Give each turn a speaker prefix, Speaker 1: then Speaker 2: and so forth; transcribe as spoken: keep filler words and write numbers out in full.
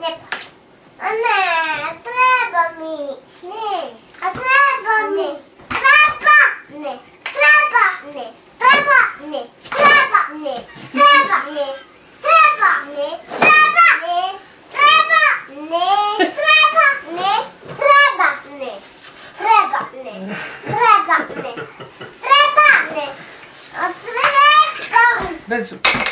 Speaker 1: Ne posle. A ne, treba mi. Ne. A treba mi. Treba. Ne. Treba. Ne. Treba. Ne. Treba. Ne. Treba. Ne. Treba. Ne. Treba. Ne. Treba. Ne. Treba. Ne. Treba. Ne. Treba. Ne. Treba. Ne. Treba. Ne. A treba.
Speaker 2: Bez